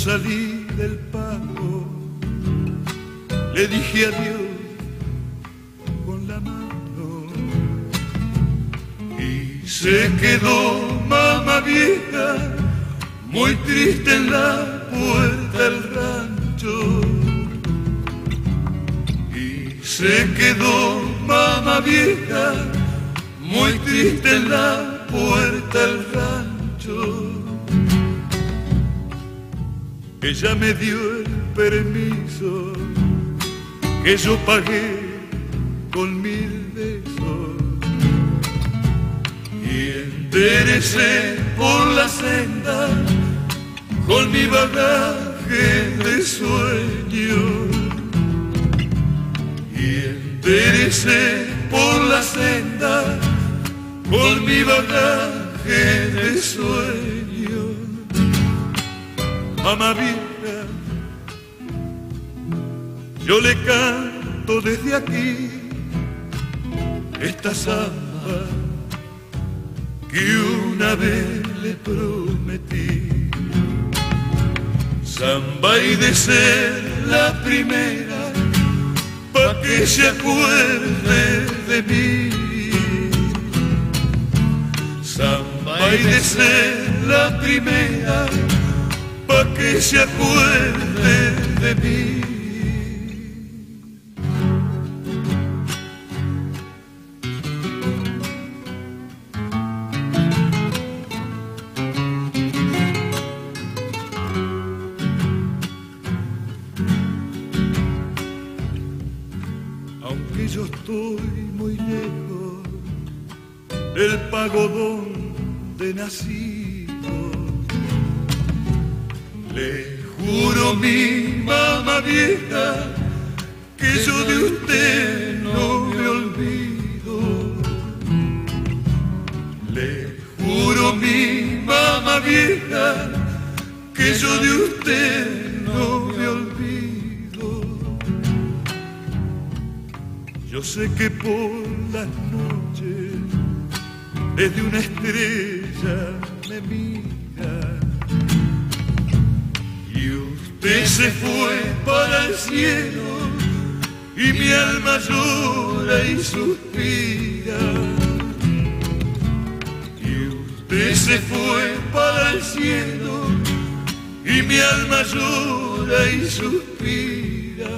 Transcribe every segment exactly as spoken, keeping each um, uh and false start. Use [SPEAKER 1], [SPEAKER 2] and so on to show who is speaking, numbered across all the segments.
[SPEAKER 1] salí del pago, le dije adiós con la mano y se quedó mamá vieja muy triste en la puerta del rancho. Y se quedó mamá vieja muy triste en la puerta del rancho. Ella me dio el permiso que yo pagué con mil besos y enderecé por la senda con mi bagaje de sueños. Y enderecé por la senda con mi bagaje de sueños. Mamá vieja, yo le canto desde aquí esta samba que una vez le prometí. Samba y de ser la primera pa' que se acuerde de mí. Samba y de ser la primera pa' que se acuerde de mí. Aunque yo estoy muy lejos del pago donde nací, le juro mi mamá vieja que yo de usted no me olvido. Le juro mi mamá vieja que yo de usted no me olvido. Yo sé que por las noches desde una estrella me mira y usted se fue para el cielo y mi alma llora y suspira. Y usted se fue para el cielo y mi alma llora y suspira.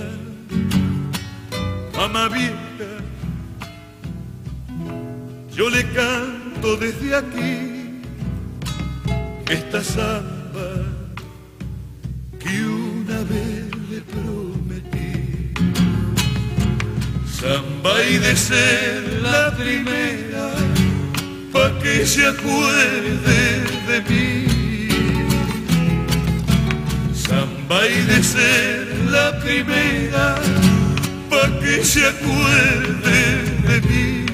[SPEAKER 1] Mamá vieja, yo le canto desde aquí esta samba que una vez le prometí. Samba y de ser la primera pa' que se acuerde de mí. Samba y de ser la primera pa' que se acuerde de mí.